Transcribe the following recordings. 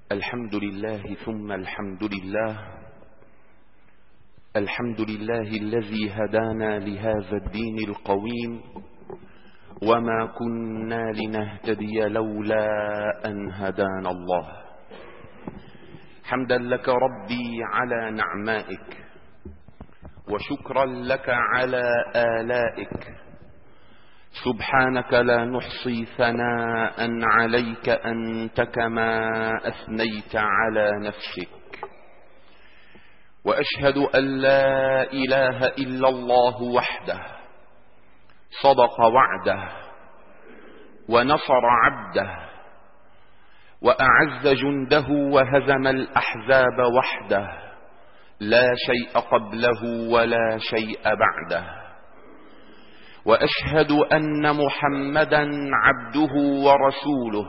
الحمد لله ثم الحمد لله. الحمد لله الذي هدانا لهذا الدين القويم، وما كنا لنهتدي لولا أن هدانا الله. حمدا لك ربي على نعمائك، وشكرا لك على آلائك. سبحانك لا نحصي ثناء عليك أنت كما أثنيت على نفسك. وأشهد أن لا إله إلا الله وحده صدق وعده، ونصر عبده، وأعز جنده، وهزم الأحزاب وحده، لا شيء قبله ولا شيء بعده. وأشهد أن محمدا عبده ورسوله،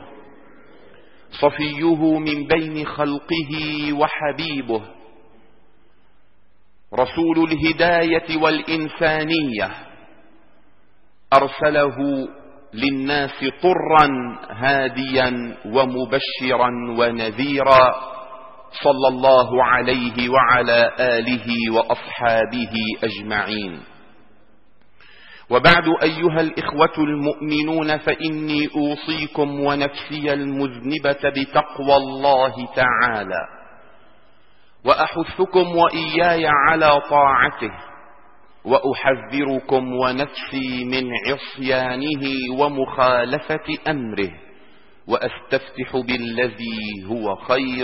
صفيه من بين خلقه وحبيبه، رسول الهداية والإنسانية، أرسله للناس طرا هاديا ومبشرا ونذيرا، صلى الله عليه وعلى آله وأصحابه أجمعين. وبعد، أيها الإخوة المؤمنون، فإني أوصيكم ونفسي المذنبة بتقوى الله تعالى، وأحثكم وإياي على طاعته، وأحذركم ونفسي من عصيانه ومخالفة أمره، وأستفتح بالذي هو خير.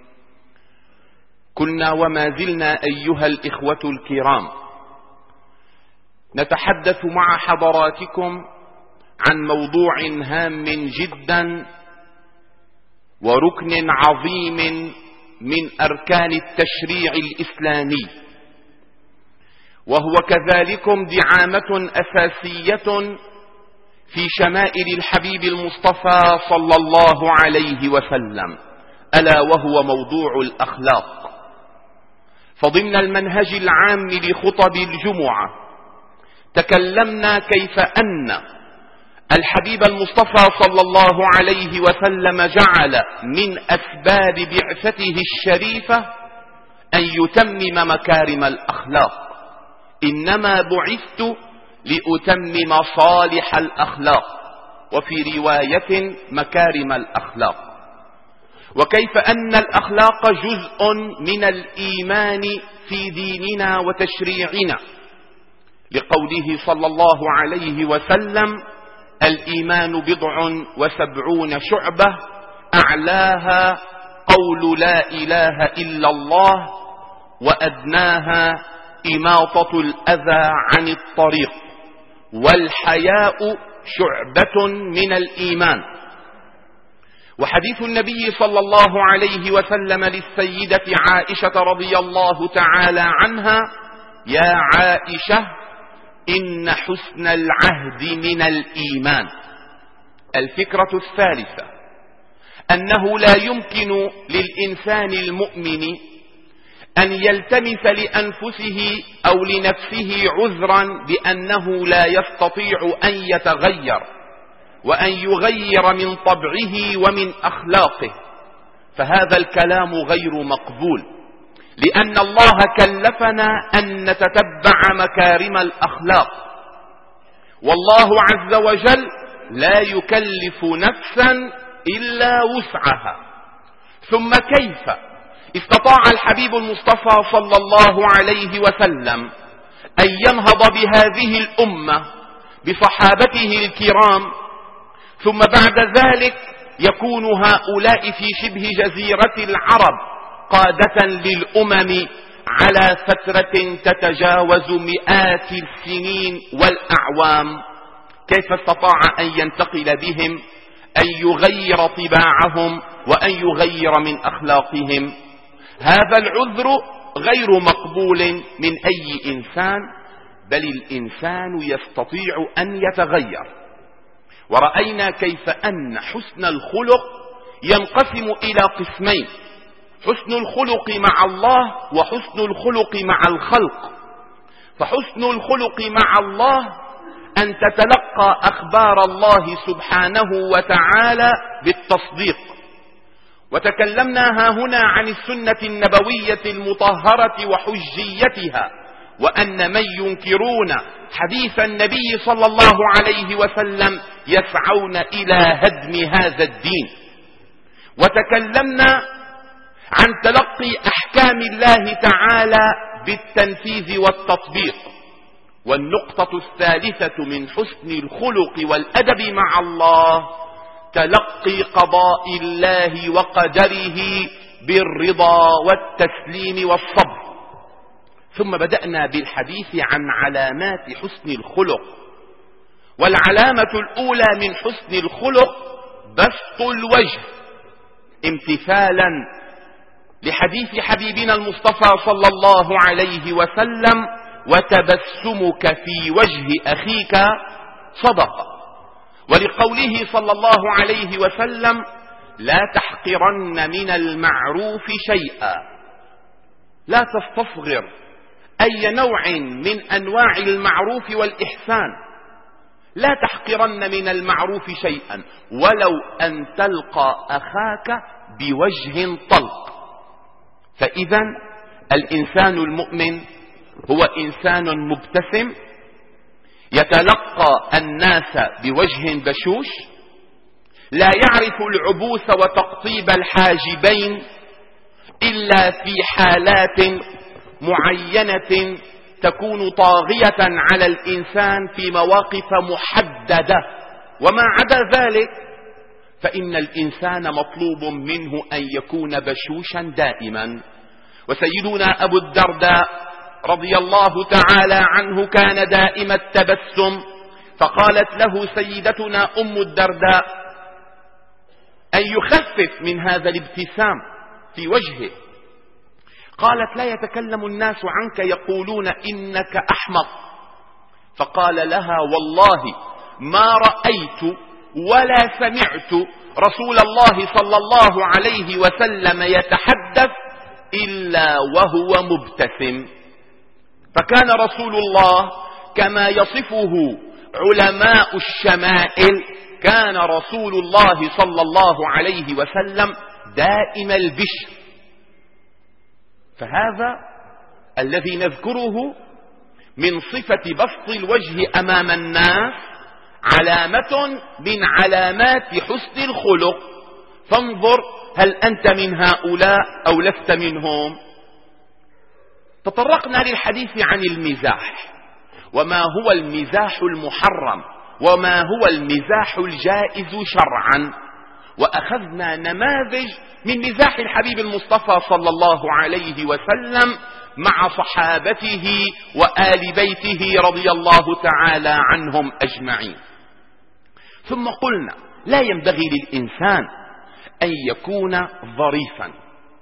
كنا وما زلنا أيها الإخوة الكرام نتحدث مع حضراتكم عن موضوع هام جدا وركن عظيم من أركان التشريع الإسلامي، وهو كذلكم دعامة أساسية في شمائل الحبيب المصطفى صلى الله عليه وسلم، ألا وهو موضوع الأخلاق. فضمن المنهج العام لخطب الجمعة تكلمنا كيف أن الحبيب المصطفى صلى الله عليه وسلم جعل من أسباب بعثته الشريفة أن يتمم مكارم الأخلاق. إنما بعثت لأتمم صالح الأخلاق، وفي رواية مكارم الأخلاق. وكيف أن الأخلاق جزء من الإيمان في ديننا وتشريعنا، لقوله صلى الله عليه وسلم: الإيمان 70 شعبة، أعلاها قول لا إله إلا الله، وأدناها إماطة الأذى عن الطريق، والحياء شعبة من الإيمان. وحديث النبي صلى الله عليه وسلم للسيدة عائشة رضي الله تعالى عنها: يا عائشة، إن حسن العهد من الإيمان. الفكرة الثالثة أنه لا يمكن للإنسان المؤمن أن يلتمس لأنفسه أو لنفسه عذرا بأنه لا يستطيع أن يتغير وأن يغير من طبعه ومن أخلاقه، فهذا الكلام غير مقبول، لأن الله كلفنا أن نتتبع مكارم الأخلاق، والله عز وجل لا يكلف نفسا إلا وسعها. ثم كيف استطاع الحبيب المصطفى صلى الله عليه وسلم أن ينهض بهذه الأمة بصحابته الكرام، ثم بعد ذلك يكون هؤلاء في شبه جزيرة العرب قادة للأمم على فترة تتجاوز مئات السنين والأعوام؟ كيف استطاع أن ينتقل بهم، أن يغير طباعهم، وأن يغير من أخلاقهم؟ هذا العذر غير مقبول من أي إنسان، بل الإنسان يستطيع أن يتغير. ورأينا كيف أن حسن الخلق ينقسم إلى قسمين: حسن الخلق مع الله، وحسن الخلق مع الخلق. فحسن الخلق مع الله أن تتلقى أخبار الله سبحانه وتعالى بالتصديق، وتكلمنا هنا عن السنة النبوية المطهرة وحجيتها، وأن من ينكرون حديث النبي صلى الله عليه وسلم يسعون إلى هدم هذا الدين. وتكلمنا عن تلقي أحكام الله تعالى بالتنفيذ والتطبيق. والنقطة الثالثة من حسن الخلق والأدب مع الله تلقي قضاء الله وقدره بالرضا والتسليم والصبر. ثم بدأنا بالحديث عن علامات حسن الخلق. والعلامة الأولى من حسن الخلق بسط الوجه، امتثالا لحديث حبيبنا المصطفى صلى الله عليه وسلم: وتبسمك في وجه أخيك صدقة. ولقوله صلى الله عليه وسلم: لا تحقرن من المعروف شيئا. لا تستصغر أي نوع من أنواع المعروف والإحسان. لا تحقرن من المعروف شيئا ولو أن تلقى أخاك بوجه طلق. فإذا الإنسان المؤمن هو إنسان مبتسم يتلقى الناس بوجه بشوش، لا يعرف العبوس وتقطيب الحاجبين إلا في حالات معينة تكون طاغية على الإنسان في مواقف محددة، وما عدا ذلك فإن الإنسان مطلوب منه أن يكون بشوشا دائما. وسيدنا أبو الدرداء رضي الله تعالى عنه كان دائم التبسم، فقالت له سيدتنا أم الدرداء أن يخفف من هذا الابتسام في وجهه. قالت: لا يتكلم الناس عنك يقولون إنك أحمق. فقال لها: والله ما رأيت ولا سمعت رسول الله صلى الله عليه وسلم يتحدث إلا وهو مبتسم. فكان رسول الله كما يصفه علماء الشمائل، كان رسول الله صلى الله عليه وسلم دائم البشر. فهذا الذي نذكره من صفة بسط الوجه أمام الناس علامة من علامات حسن الخلق. فانظر هل أنت من هؤلاء أو لست منهم. تطرقنا للحديث عن المزاح، وما هو المزاح المحرم وما هو المزاح الجائز شرعا، وأخذنا نماذج من مزاح الحبيب المصطفى صلى الله عليه وسلم مع صحابته وآل بيته رضي الله تعالى عنهم أجمعين. ثم قلنا: لا ينبغي للإنسان أن يكون ظريفا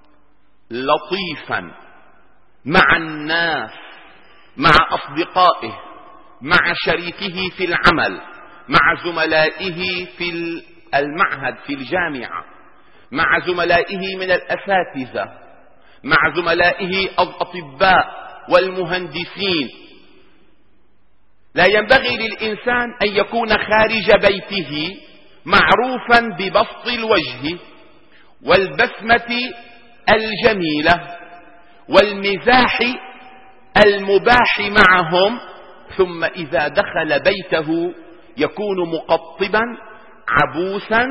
لطيفا مع الناس، مع أصدقائه، مع شريكه في العمل، مع زملائه في المعهد في الجامعة، مع زملائه من الأساتذة، مع زملائه الأطباء والمهندسين. لا ينبغي للإنسان أن يكون خارج بيته معروفا ببسط الوجه والبسمة الجميلة والمزاح المباح معهم، ثم إذا دخل بيته يكون مقطبا عبوسا،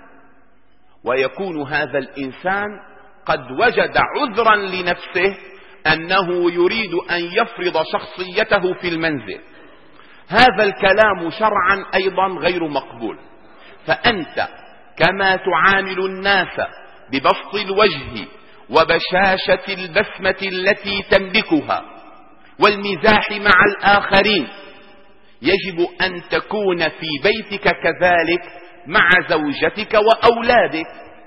ويكون هذا الإنسان قد وجد عذرا لنفسه أنه يريد أن يفرض شخصيته في المنزل. هذا الكلام شرعا أيضا غير مقبول. فأنت كما تعامل الناس ببسط الوجه وبشاشة البسمة التي تملكها والمزاح مع الآخرين، يجب أن تكون في بيتك كذلك مع زوجتك وأولادك.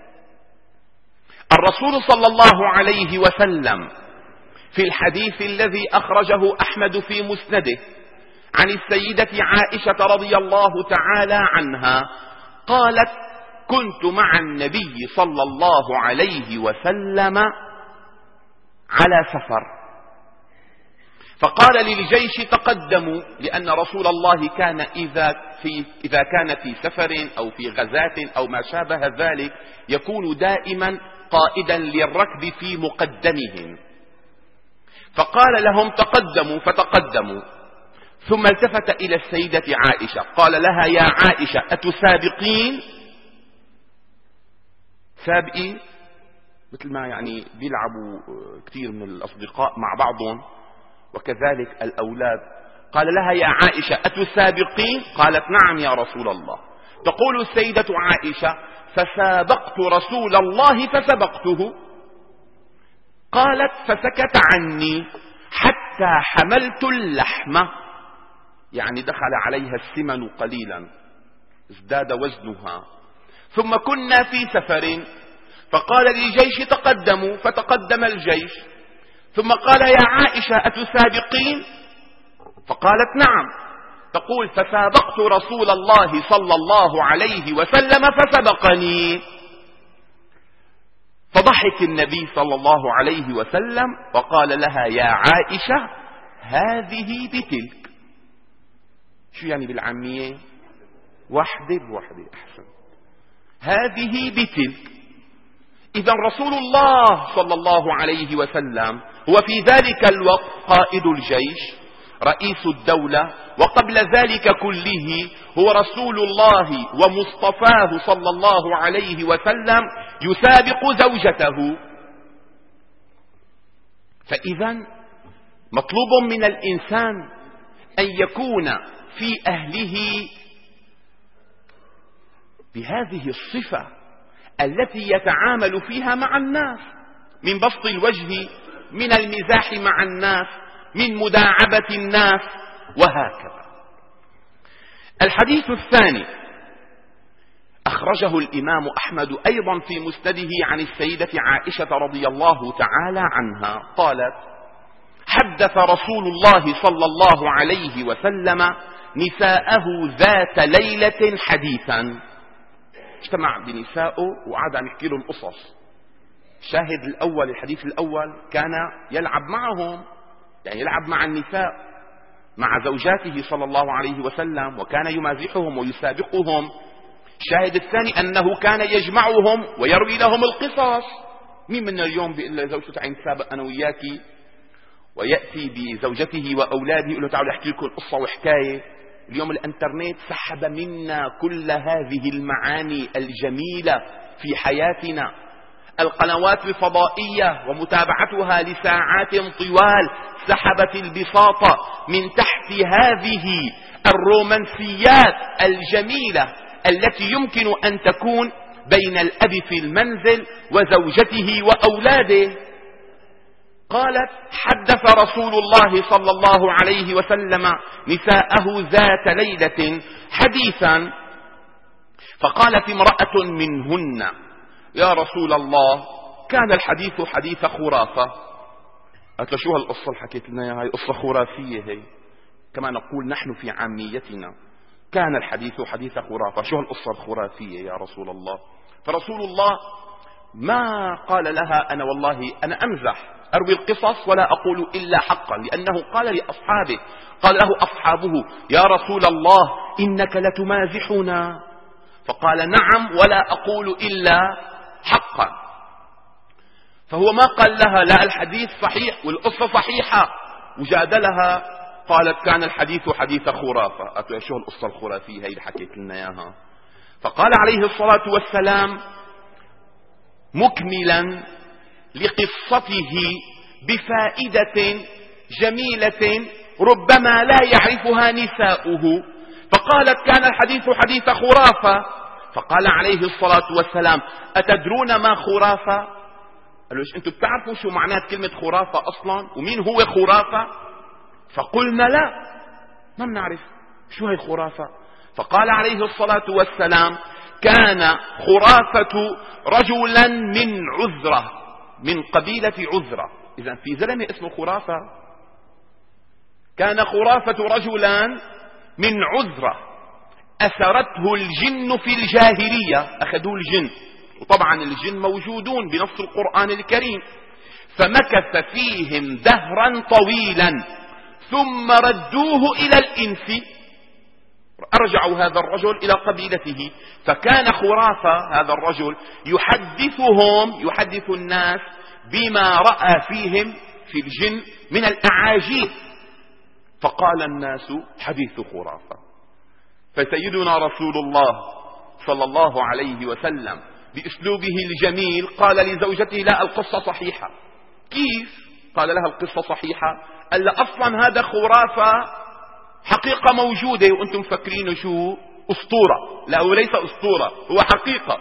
الرسول صلى الله عليه وسلم في الحديث الذي أخرجه أحمد في مسنده عن السيدة عائشة رضي الله تعالى عنها قالت: كنت مع النبي صلى الله عليه وسلم على سفر، فقال للجيش تقدموا، لأن رسول الله كان إذا كان في سفر أو في غزاة أو ما شابه ذلك يكون دائما قائدا للركب في مقدمهم. فقال لهم تقدموا فتقدموا، ثم التفت إلى السيدة عائشة قال لها يا عائشة أتسابقين؟ سابقين مثل ما يعني بيلعبوا كثير من الأصدقاء مع بعضهم وكذلك الأولاد. قال لها يا عائشة أتسابقين؟ قالت نعم يا رسول الله. تقول السيدة عائشة فسابقت رسول الله فسبقته. قالت فسكت عني حتى حملت اللحمة، يعني دخل عليها السمن قليلا ازداد وزنها. ثم كنا في سفر، فقال للجيش تقدموا فتقدم الجيش، ثم قال يا عائشة أتسابقين؟ فقالت نعم. تقول فسابقت رسول الله صلى الله عليه وسلم فسبقني. فضحك النبي صلى الله عليه وسلم وقال لها يا عائشة هذه بتلك. شو يعني بالعامية؟ وحدة بوحدة أحسن. هذه بتلك. إذا رسول الله صلى الله عليه وسلم هو في ذلك الوقت قائد الجيش رئيس الدولة، وقبل ذلك كله هو رسول الله ومصطفاه صلى الله عليه وسلم يسابق زوجته. فإذا مطلوب من الإنسان أن يكون في أهله بهذه الصفة التي يتعامل فيها مع الناس، من بسط الوجه، من المزاح مع الناس، من مداعبة الناس، وهكذا. الحديث الثاني أخرجه الإمام أحمد أيضا في مسنده عن السيدة عائشة رضي الله تعالى عنها قالت حدث رسول الله صلى الله عليه وسلم نساءه ذات ليلة حديثا. اجتمع بنسائه وقعد عم يحكي لهم قصص. الشاهد الأول، الحديث الأول كان يلعب معهم، يعني يلعب مع النساء مع زوجاته صلى الله عليه وسلم، وكان يمازحهم ويسابقهم. الشاهد الثاني أنه كان يجمعهم ويروي لهم القصص. مين من اليوم بيقول لزوجته تعالي نتسابق أنا وياكي، ويأتي بزوجته وأولاده يقول له تعالوا أحكي لكم قصة وحكاية. اليوم الانترنت سحب منا كل هذه المعاني الجميلة في حياتنا. القنوات الفضائية ومتابعتها لساعات طوال سحبت البساطة من تحت هذه الرومانسيات الجميلة التي يمكن أن تكون بين الأب في المنزل وزوجته وأولاده. قالت حدث رسول الله صلى الله عليه وسلم نساءه ذات ليلة حديثا، فقالت امرأة منهن يا رسول الله كان الحديث حديث خرافة. قالت له شو هالقصة اللي حكيت لنا اياها؟ هي قصة خرافية هي، كما نقول نحن في عاميتنا كان الحديث حديث خرافة. شو هالقصة الخرافية يا رسول الله؟ فرسول الله ما قال لها أنا والله أنا أمزح أروي القصص ولا أقول إلا حقا، لأنه قال لأصحابه، قال له أصحابه يا رسول الله إنك لتمازحنا، فقال نعم ولا أقول إلا حقا. فهو ما قال لها لا الحديث صحيح والقصة صحيحة وجادلها. قالت كان الحديث حديث خرافة. قالت له شو القصة الخرافية هي اللي حكيت لنا اياها؟ فقال عليه الصلاة والسلام مكملا لقصته بفائدة جميلة ربما لا يعرفها نساؤه، فقالت كان الحديث حديث خرافة. فقال عليه الصلاة والسلام أتدرون ما خرافة؟ قالوا انتم بتعرفوا شو معنات كلمة خرافة أصلا ومين هو خرافة؟ فقلنا لا ما بنعرف شو هي خرافة. فقال عليه الصلاة والسلام كان خرافة رجلا من عذرة، من قبيلة عذرة. إذن في زلمة اسمه خرافة. كان خرافة رجلا من عذرة أثرته الجن في الجاهلية، أخذوه الجن، وطبعا الجن موجودون بنص القرآن الكريم، فمكث فيهم دهرا طويلا ثم ردوه إلى الإنس، أرجعوا هذا الرجل إلى قبيلته. فكان خرافة هذا الرجل يحدث الناس بما رأى فيهم في الجن من الأعاجيب، فقال الناس حديث خرافة. فسيدنا رسول الله صلى الله عليه وسلم بأسلوبه الجميل قال لزوجته: لا، القصة صحيحة. كيف؟ قال لها: القصة صحيحة؟ قال لها: أصلا هذا خرافة حقيقة موجودة وأنتم فكرين شو أسطورة. لا، هو ليس أسطورة، هو حقيقة.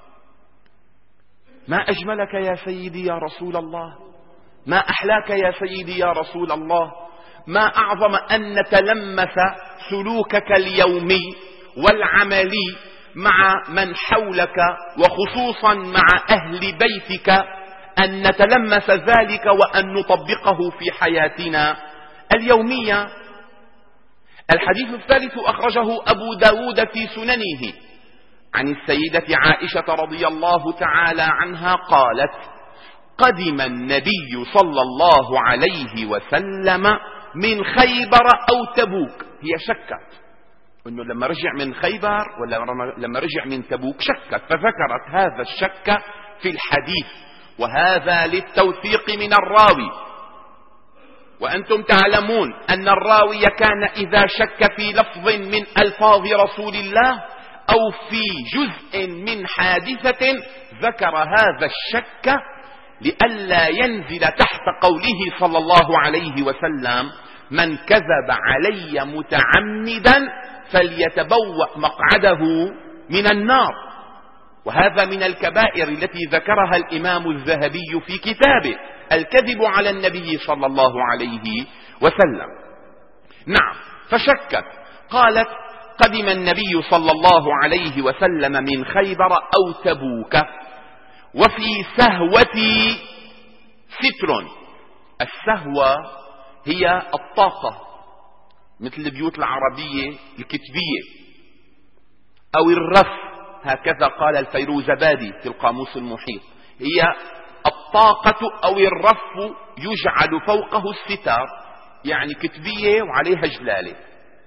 ما أجملك يا سيدي يا رسول الله، ما أحلاك يا سيدي يا رسول الله، ما أعظم أن نتلمس سلوكك اليومي والعملي مع من حولك، وخصوصا مع أهل بيتك، أن نتلمس ذلك وأن نطبقه في حياتنا اليومية. الحديث الثالث أخرجه أبو داود في سننه عن السيدة عائشة رضي الله تعالى عنها قالت: قدم النبي صلى الله عليه وسلم من خيبر أو تبوك. هي شكت أنه لما رجع من خيبر ولا لما رجع من تبوك، شكت، فذكرت هذا الشك في الحديث، وهذا للتوثيق من الراوي. وأنتم تعلمون أن الراوي كان إذا شك في لفظ من ألفاظ رسول الله أو في جزء من حادثة ذكر هذا الشك لئلا ينزل تحت قوله صلى الله عليه وسلم: من كذب علي متعمدا فليتبوأ مقعده من النار. وهذا من الكبائر التي ذكرها الإمام الذهبي في كتابه الكذب على النبي صلى الله عليه وسلم. نعم، فشكت، قالت: قدم النبي صلى الله عليه وسلم من خيبر أو تبوك وفي سهوتي ستر. السهوة هي الطاقة، مثل البيوت العربية الكتبية، أو الرف، هكذا قال الفيروزبادي في القاموس المحيط. هي الطاقة أو الرف يجعل فوقه الستار، يعني كتبية وعليها جلالة.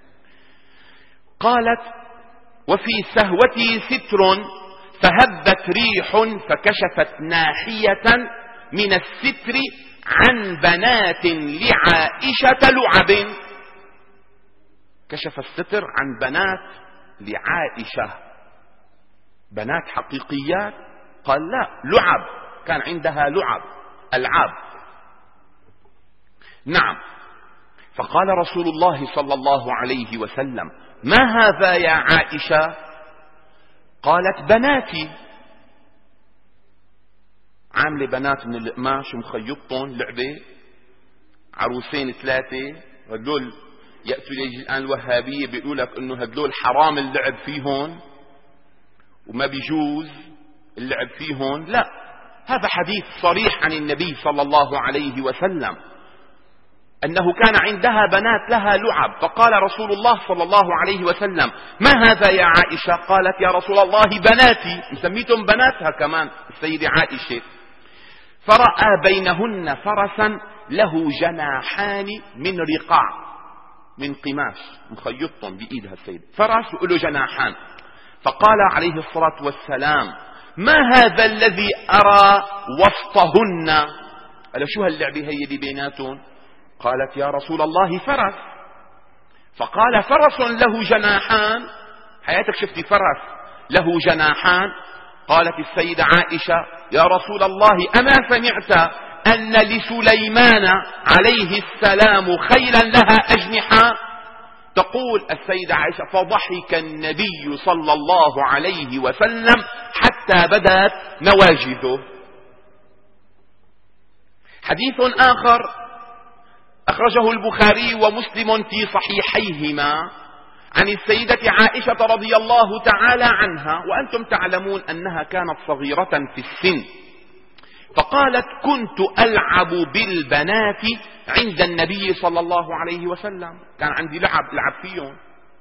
قالت: وفي سهوتي ستر فهبت ريح فكشفت ناحية من الستر عن بنات لعائشة لعب. كشف الستر عن بنات لعائشة، بنات حقيقيات؟ قال لا، لعب، كان عندها لعب، ألعاب. نعم. فقال رسول الله صلى الله عليه وسلم: ما هذا يا عائشة؟ قالت: بناتي، عاملة بنات من القماش ومخيطهم لعبة، عروسين ثلاثة. هدول يأتوا لي الآن الوهابية بيقولوا لك إنه هدول حرام اللعب فيهم وما بيجوز اللعب فيهم. لا، هذا حديث صريح عن النبي صلى الله عليه وسلم أنه كان عندها بنات لها لعب. فقال رسول الله صلى الله عليه وسلم: ما هذا يا عائشة؟ قالت: يا رسول الله بناتي، مسميتهم بناتها كمان السيدة عائشة. فرأى بينهن فرسا له جناحان من رقاع، من قماش مخيطهم بإيدها السيدة، فرس وله جناحان. فقال عليه الصلاة والسلام: ما هذا الذي أرى وسطهن؟ قال: شو هاللعبة هي اللي بيناتهم؟ قالت: يا رسول الله فرس. فقال: فرس له جناحان؟ حياتك شفتي فرس له جناحان؟ قالت السيدة عائشة: يا رسول الله أما سمعت أن لسليمان عليه السلام خيلا لها أجنحة؟ تقول السيدة عائشة: فضحك النبي صلى الله عليه وسلم حتى بدت نواجذه. حديث آخر أخرجه البخاري ومسلم في صحيحيهما عن السيدة عائشة رضي الله تعالى عنها، وأنتم تعلمون أنها كانت صغيرة في السن. فقالت: كنت ألعب بالبنات عند النبي صلى الله عليه وسلم، كان عندي لعب فيهم،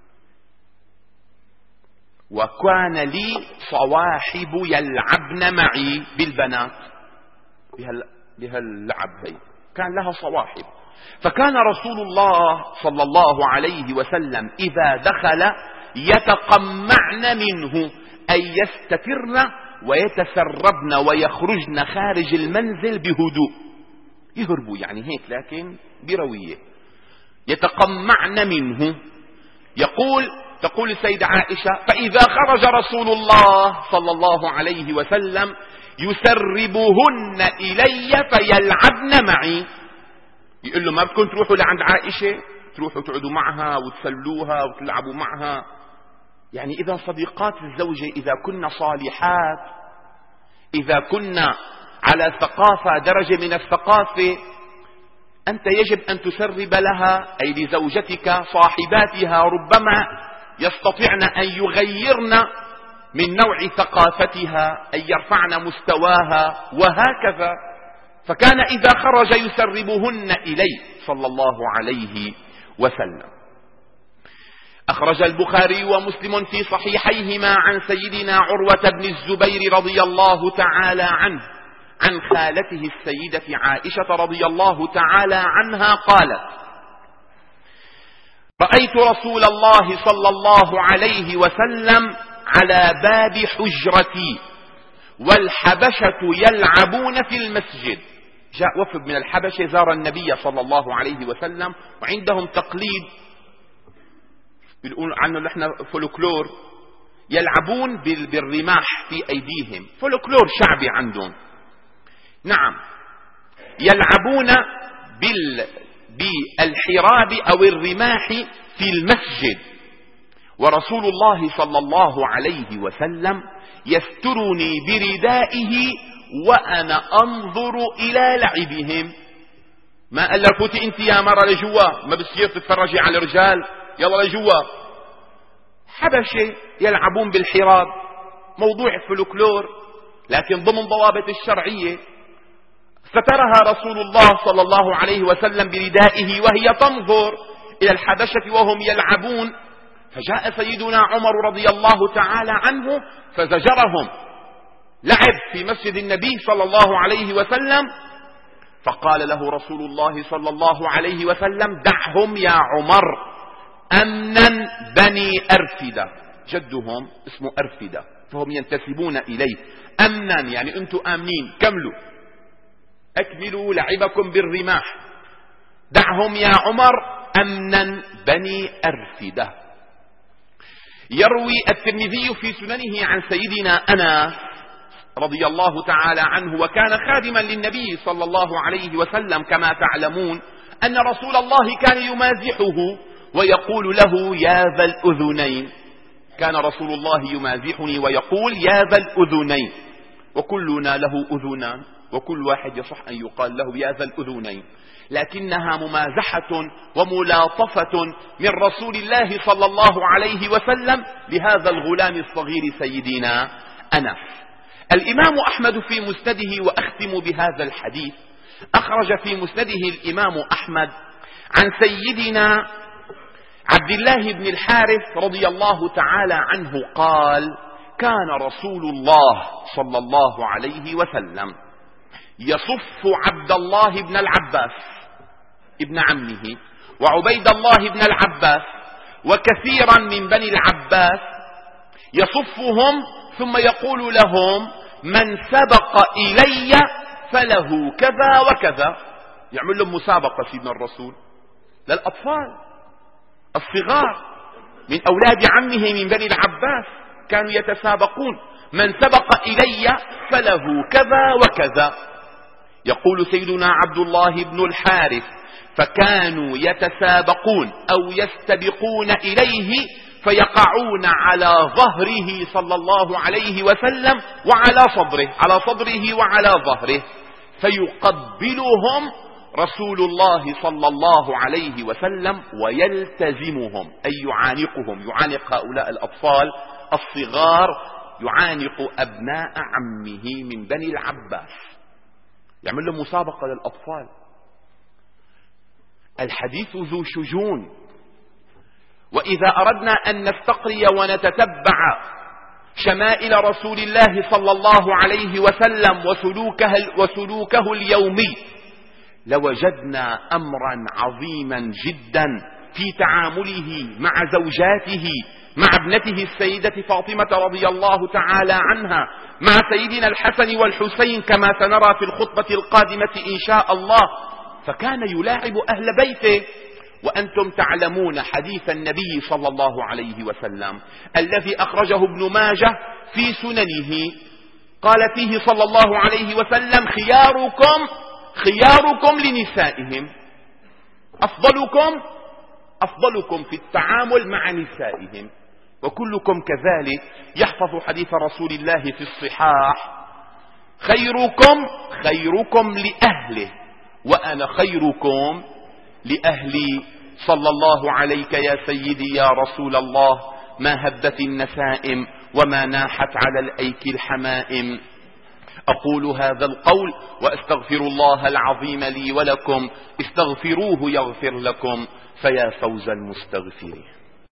وكان لي صواحب يلعبن معي بالبنات، بهاللعب هي كان لها صواحب. فكان رسول الله صلى الله عليه وسلم إذا دخل يتقمعن منه، أي يستترن ويتسربن ويخرجن خارج المنزل بهدوء، يهربوا يعني هيك لكن بروية، يتقمعن منه. تقول السيدة عائشة: فإذا خرج رسول الله صلى الله عليه وسلم يسربهن إلي فيلعبن معي. يقول له: ما بدكم تروحوا لعند عائشة تروحوا تقعدوا معها وتسلوها وتلعبوا معها؟ يعني إذا صديقات الزوجة إذا كنا صالحات، إذا كنا على ثقافة درجة من الثقافة، أنت يجب أن تسرب لها، أي لزوجتك صاحباتها ربما يستطيعن أن يغيرن من نوع ثقافتها، أن يرفعن مستواها وهكذا. فكان إذا خرج يسربهن إليه صلى الله عليه وسلم. أخرج البخاري ومسلم في صحيحيهما عن سيدنا عروة بن الزبير رضي الله تعالى عنه عن خالته السيدة عائشة رضي الله تعالى عنها قالت: رأيت رسول الله صلى الله عليه وسلم على باب حجرتي والحبشة يلعبون في المسجد. جاء وفد من الحبشة زار النبي صلى الله عليه وسلم، وعندهم تقليد بيقولوا عنه نحن فولكلور، يلعبون بالرماح في أيديهم، فولكلور شعبي عندهم. نعم، يلعبون بالحراب أو الرماح في المسجد، ورسول الله صلى الله عليه وسلم يسترني بردائه وأنا أنظر إلى لعبهم. ما قال لها: فوتي أنت يا مرة لجوا، ما بصير تتفرجي على الرجال، يلا لجوا. حبشة يلعبون بالحراب، موضوع فولكلور لكن ضمن ضوابط الشرعية. سترها رسول الله صلى الله عليه وسلم بردائه وهي تنظر إلى الحبشة وهم يلعبون، فجاء سيدنا عمر رضي الله تعالى عنه فزجرهم. لعب في مسجد النبي صلى الله عليه وسلم، فقال له رسول الله صلى الله عليه وسلم: دعهم يا عمر، أمنا بني أرفدة، جدهم اسمه أرفدة فهم ينتسبون إليه. أمنا يعني أنتم آمنين، كملوا أكملوا لعبكم بالرماح. دعهم يا عمر أمنا بني أرفدة. يروي الترمذي في سننه عن سيدنا أنس رضي الله تعالى عنه، وكان خادما للنبي صلى الله عليه وسلم كما تعلمون، أن رسول الله كان يمازحه ويقول له: يا ذا الأذنين. كان رسول الله يمازحني ويقول: يا ذا الأذنين، وكلنا له أذنان وكل واحد يصح أن يقال له يا ذا الأذنين، لكنها ممازحة وملاطفة من رسول الله صلى الله عليه وسلم لهذا الغلام الصغير سيدنا أنس. الإمام أحمد في مسنده، وأختم بهذا الحديث، أخرج في مسنده الإمام أحمد عن سيدنا عبد الله بن الحارث رضي الله تعالى عنه قال: كان رسول الله صلى الله عليه وسلم يصف عبد الله بن العباس ابن عمه وعبيد الله بن العباس وكثيرا من بني العباس، يصفهم ثم يقول لهم: من سبق إلي فله كذا وكذا. يعمل لهم مسابقة سيدنا الرسول للأطفال الصغار من أولاد عمه من بني العباس، كانوا يتسابقون: من سبق إلي فله كذا وكذا. يقول سيدنا عبد الله بن الحارث: فكانوا يتسابقون أو يستبقون إليه فيقعون على ظهره صلى الله عليه وسلم وعلى صدره، على صدره وعلى ظهره، فيقبلهم رسول الله صلى الله عليه وسلم ويلتزمهم، أي يعانقهم، يعانق هؤلاء الأطفال الصغار، يعانق أبناء عمه من بني العباس، يعمل له مسابقة للأطفال. الحديث ذو شجون، وإذا أردنا أن نستقري ونتتبع شمائل رسول الله صلى الله عليه وسلم وسلوكه اليومي، لوجدنا أمرا عظيما جدا في تعامله مع زوجاته، مع ابنته السيدة فاطمة رضي الله تعالى عنها، مع سيدنا الحسن والحسين كما سنرى في الخطبة القادمة إن شاء الله. فكان يلاعب أهل بيته. وأنتم تعلمون حديث النبي صلى الله عليه وسلم الذي أخرجه ابن ماجه في سننه، قال فيه صلى الله عليه وسلم: خياركم لنسائهم، أفضلكم في التعامل مع نسائهم. وكلكم كذلك يحفظ حديث رسول الله في الصحاح: خيركم لأهله وأنا خيركم لأهلي. صلى الله عليك يا سيدي يا رسول الله، ما هبت النسائم وما ناحت على الأيك الحمائم. أقول هذا القول وأستغفر الله العظيم لي ولكم، استغفروه يغفر لكم، فيا فوز المستغفرين.